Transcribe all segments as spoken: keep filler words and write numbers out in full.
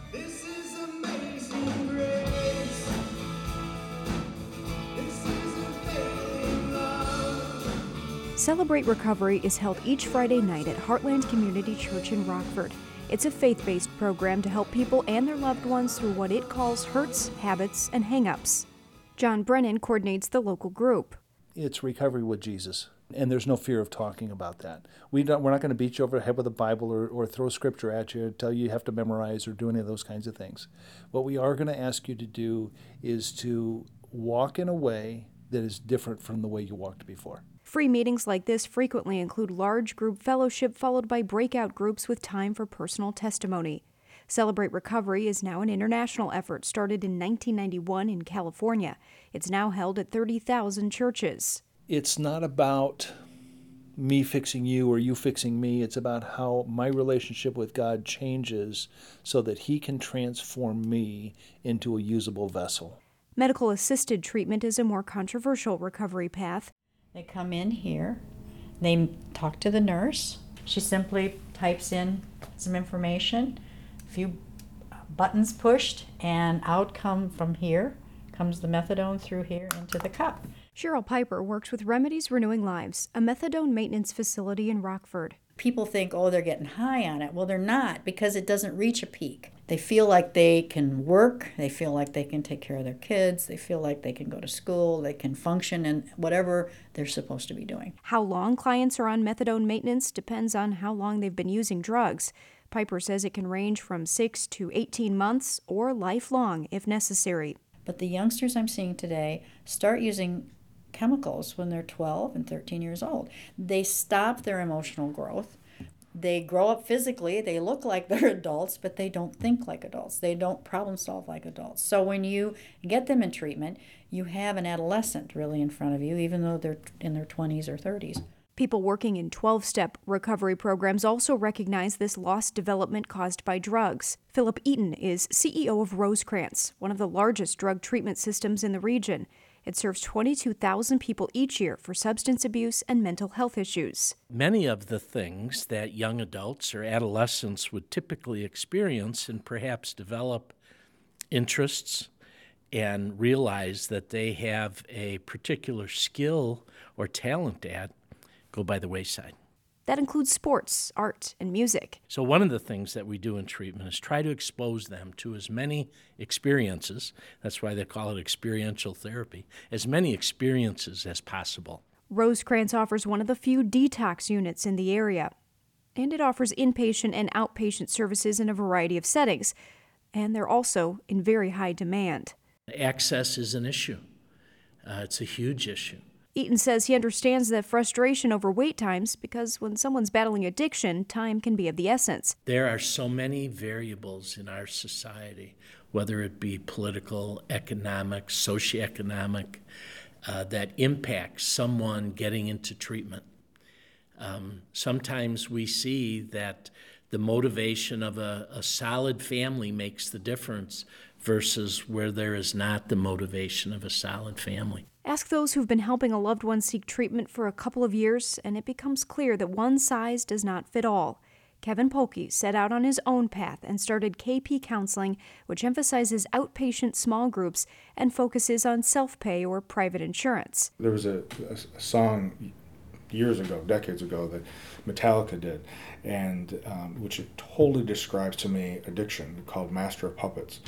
This is amazing grace. This is unfailing love. Celebrate Recovery is held each Friday night at Heartland Community Church in Rockford. It's a faith-based program to help people and their loved ones through what it calls hurts, habits, and hang-ups. John Brennan coordinates the local group. It's recovery with Jesus, and there's no fear of talking about that. We don't, we're not going to beat you over the head with a Bible or, or throw scripture at you, tell you you have to memorize or do any of those kinds of things. What we are going to ask you to do is to walk in a way that is different from the way you walked before. Free meetings like this frequently include large group fellowship followed by breakout groups with time for personal testimony. Celebrate Recovery is now an international effort started in nineteen ninety-one in California. It's now held at thirty thousand churches. It's not about me fixing you or you fixing me. It's about how my relationship with God changes so that He can transform me into a usable vessel. Medical-assisted treatment is a more controversial recovery path. They come in here, they talk to the nurse. She simply types in some information, a few buttons pushed, and out come from here, comes the methadone through here into the cup. Cheryl Piper works with Remedies Renewing Lives, a methadone maintenance facility in Rockford. People think, oh, they're getting high on it. Well, they're not, because it doesn't reach a peak. They feel like they can work, they feel like they can take care of their kids, they feel like they can go to school, they can function in whatever they're supposed to be doing. How long clients are on methadone maintenance depends on how long they've been using drugs. Piper says it can range from six to eighteen months or lifelong if necessary. But the youngsters I'm seeing today start using chemicals when they're twelve and thirteen years old. They stop their emotional growth. They grow up physically, they look like they're adults, but they don't think like adults. They don't problem solve like adults. So when you get them in treatment, you have an adolescent really in front of you, even though they're in their twenties or thirties. People working in twelve-step recovery programs also recognize this lost development caused by drugs. Philip Eaton is C E O of Rosecrance, one of the largest drug treatment systems in the region. It serves twenty-two thousand people each year for substance abuse and mental health issues. Many of the things that young adults or adolescents would typically experience and perhaps develop interests and realize that they have a particular skill or talent at go by the wayside. That includes sports, art, and music. So one of the things that we do in treatment is try to expose them to as many experiences, that's why they call it experiential therapy, as many experiences as possible. Rosecrance offers one of the few detox units in the area, and it offers inpatient and outpatient services in a variety of settings, and they're also in very high demand. Access is an issue. Uh, it's a huge issue. Eaton says he understands the frustration over wait times because when someone's battling addiction, time can be of the essence. There are so many variables in our society, whether it be political, economic, socioeconomic, uh, that impact someone getting into treatment. Um, sometimes we see that the motivation of a, a solid family makes the difference versus where there is not the motivation of a solid family. Ask those who've been helping a loved one seek treatment for a couple of years, and it becomes clear that one size does not fit all. Kevin Polke set out on his own path and started K P Counseling, which emphasizes outpatient small groups and focuses on self-pay or private insurance. There was a, a, a song years ago, decades ago, that Metallica did, and um, which it totally describes to me addiction, called Master of Puppets.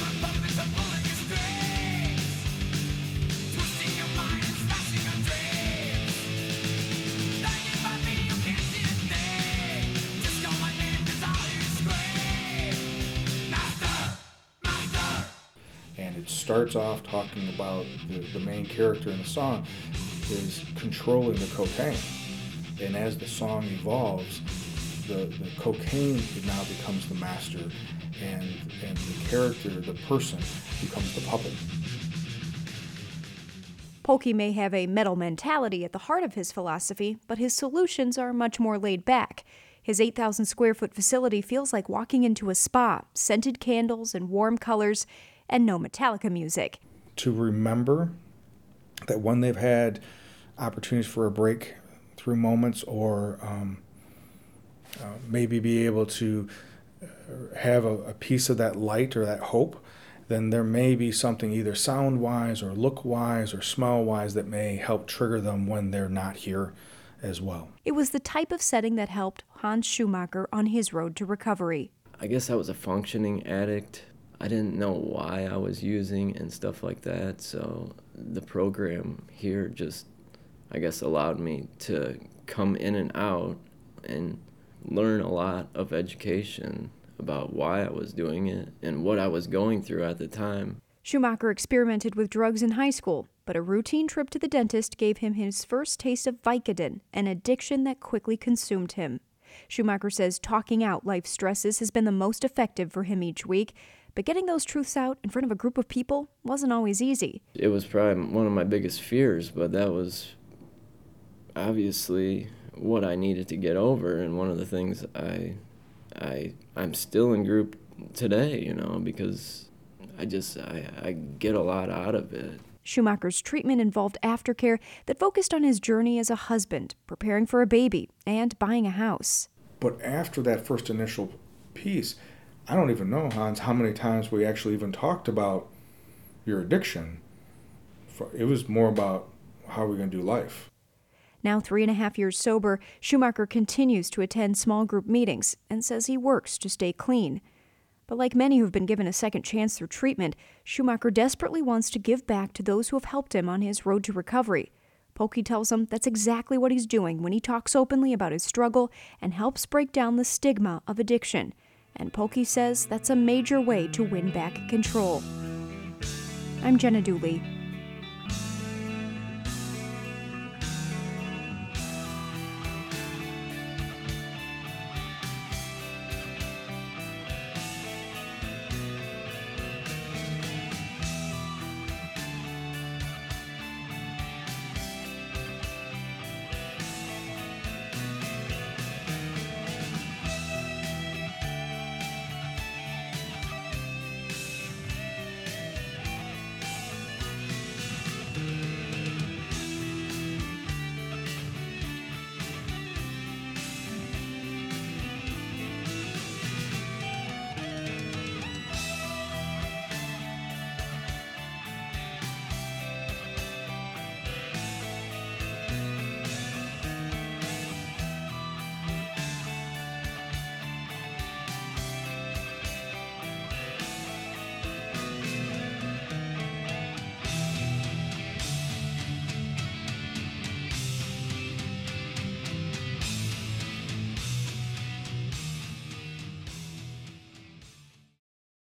And it starts off talking about the, the main character in the song is controlling the cocaine. And as the song evolves, the, the cocaine now becomes the master, and, and the character, the person, becomes the puppet. Polke may have a metal mentality at the heart of his philosophy, but his solutions are much more laid back. His eight thousand square foot facility feels like walking into a spa, scented candles and warm colors, and no Metallica music. To remember that when they've had opportunities for a break through moments, or um, uh, maybe be able to have a, a piece of that light or that hope, then there may be something either sound-wise or look-wise or smell-wise that may help trigger them when they're not here as well. It was the type of setting that helped Hans Schumacher on his road to recovery. I guess I was a functioning addict. I didn't know why I was using and stuff like that, so the program here just, I guess, allowed me to come in and out and learn a lot of education about why I was doing it and what I was going through at the time. Schumacher experimented with drugs in high school, but a routine trip to the dentist gave him his first taste of Vicodin, an addiction that quickly consumed him. Schumacher says talking out life stresses has been the most effective for him each week, but getting those truths out in front of a group of people wasn't always easy. It was probably one of my biggest fears, but that was obviously what I needed to get over, and one of the things I, I, I'm still in group today, you know, because I just, I, I get a lot out of it. Schumacher's treatment involved aftercare that focused on his journey as a husband, preparing for a baby, and buying a house. But after that first initial piece, I don't even know, Hans, how many times we actually even talked about your addiction. It was more about how we're going to do life. Now three and a half years sober, Schumacher continues to attend small group meetings and says he works to stay clean. But like many who've been given a second chance through treatment, Schumacher desperately wants to give back to those who have helped him on his road to recovery. Pokey tells him that's exactly what he's doing when he talks openly about his struggle and helps break down the stigma of addiction. And Pokey says that's a major way to win back control. I'm Jenna Dooley.